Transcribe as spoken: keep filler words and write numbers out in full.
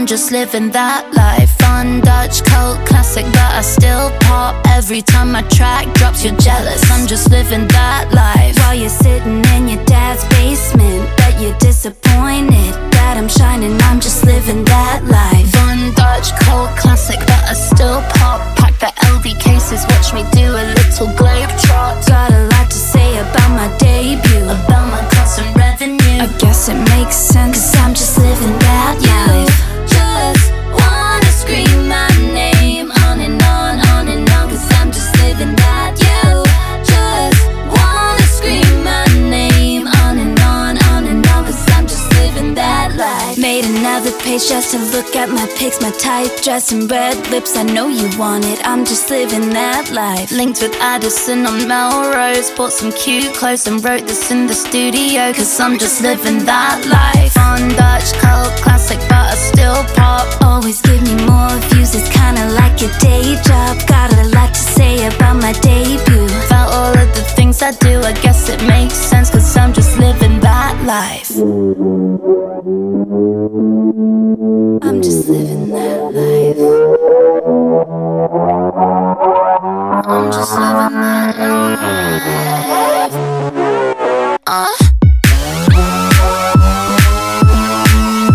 I'm just living that life. Fun Dutch cult classic that I still pop every time my track drops. You're jealous, I'm just living that life. While you're sitting in your dad's basement, bet you're disappointed that I'm shining. I'm just living that life. Fun Dutch cult classic that I still pop. Pack the L V cases, watch me do a little globe trot. Got a lot to say about my debut, about my constant revenue. I guess it makes sense, cause I'm just living that life. Just wanna scream my name on and on, on and on, cause I'm just living that. You just wanna scream my name on and on, on and on, cause I'm just living that life. Made another page just to look at my pics, my tight dress and red lips. I know you want it, I'm just living that life. Linked with Addison on Melrose, bought some cute clothes and wrote this in the studio, cause I'm just living that life. Fun Dutch cult classic but I still pop. Always give me more views, it's kinda like a day job. Got a lot to say about my debut. About all of the things I do, I guess it makes sense, cause I'm just living that life. I'm just living that life. I'm just living